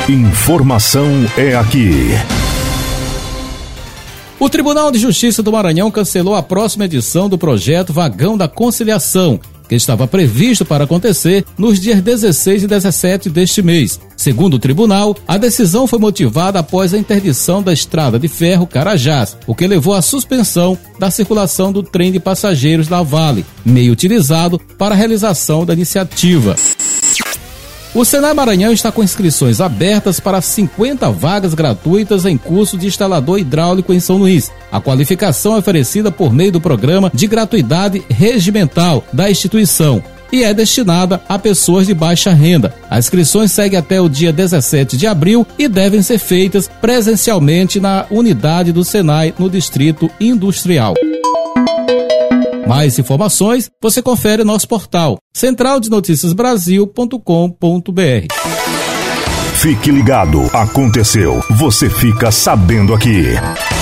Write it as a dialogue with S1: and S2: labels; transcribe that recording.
S1: Informação é aqui.
S2: O Tribunal de Justiça do Maranhão cancelou a próxima edição do projeto Vagão da Conciliação, que estava previsto para acontecer nos dias 16 e 17 deste mês. Segundo o tribunal, a decisão foi motivada após a interdição da estrada de ferro Carajás, o que levou à suspensão da circulação do trem de passageiros da Vale, meio utilizado para a realização da iniciativa. O Senai Maranhão está com inscrições abertas para 50 vagas gratuitas em curso de instalador hidráulico em São Luís. A qualificação é oferecida por meio do programa de gratuidade regimental da instituição e é destinada a pessoas de baixa renda. As inscrições seguem até o dia 17 de abril e devem ser feitas presencialmente na unidade do Senai no Distrito Industrial. Mais informações você confere no nosso portal centraldenoticiasbrasil.com.br.
S1: Fique ligado, aconteceu, você fica sabendo aqui.